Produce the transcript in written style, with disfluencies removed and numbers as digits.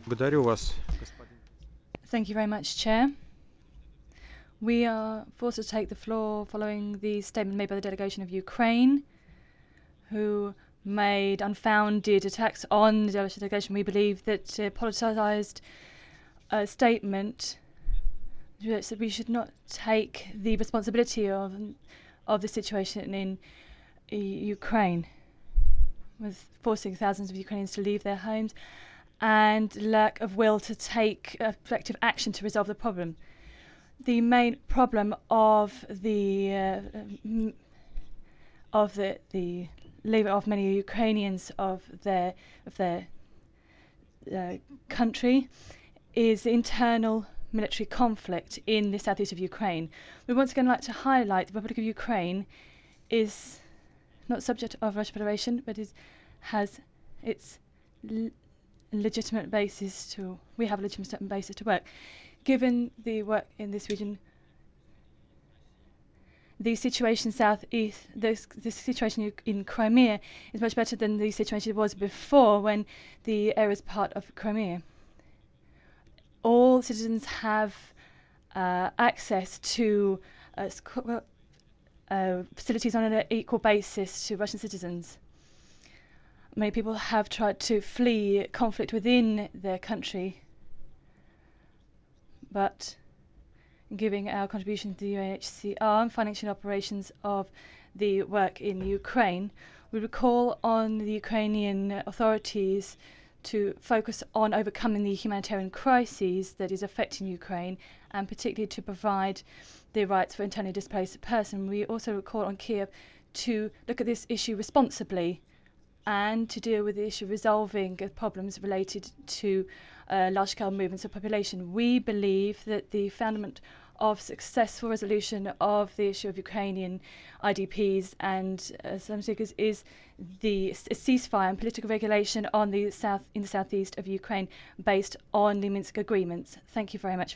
Благодарю вас, господин Thank you very much, Chair. We are forced to take the floor following the statement made by the delegation of Ukraine, who made unfounded attacks on the delegation. We believe that a politicised statement that we should not take the responsibility of the situation in Ukraine, with forcing thousands of Ukrainians to leave their homes and lack of will to take effective action to resolve the problem. The main problem of the leave of many Ukrainians of their country is internal military conflict in the southeast of Ukraine. We once again like to highlight the Republic of Ukraine is not subject of Russian Federation, but has its legitimate basis to. We have a legitimate basis to work. Given the work in this region, the situation southeast, the situation in Crimea is much better than the situation it was before when the area was part of Crimea. All citizens have access to facilities on an equal basis to Russian citizens. Many people have tried to flee conflict within their country, but giving our contribution to the UNHCR and financial operations of the work in Ukraine, we would call on the Ukrainian authorities to focus on overcoming the humanitarian crises that is affecting Ukraine, and particularly to provide the rights for internally displaced persons. We also call on Kiev to look at this issue responsibly and to deal with the issue of resolving problems related to large-scale movements of population. We believe that the fundament of successful resolution of the issue of Ukrainian IDPs and asylum seekers is the ceasefire and political regulation in the southeast of Ukraine based on the Minsk agreements. Thank you very much.